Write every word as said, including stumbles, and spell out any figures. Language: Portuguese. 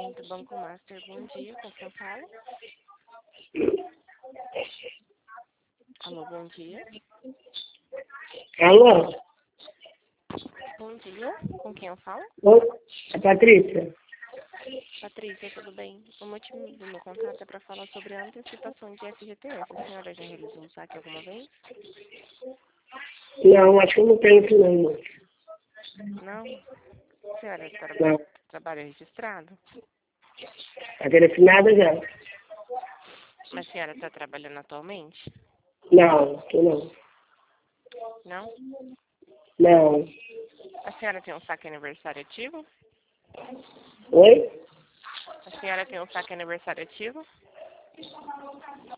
Atendimento Banco Master, bom dia, com quem eu falo? Alô, bom dia. Alô? Bom dia, com quem eu falo? Oi, é Patrícia? Patrícia, tudo bem? O motivo do meu contato é para falar sobre a antecipação de F G T S. A senhora já realizou um saque alguma vez? Não, acho que eu não tenho isso não, moço. Não? A senhora tra Não, trabalha registrado? tá direcionada já. Mas a senhora está trabalhando atualmente? Não, tô não. Não? Não. A senhora tem um saque aniversário ativo? Oi? A senhora tem um saque aniversário ativo?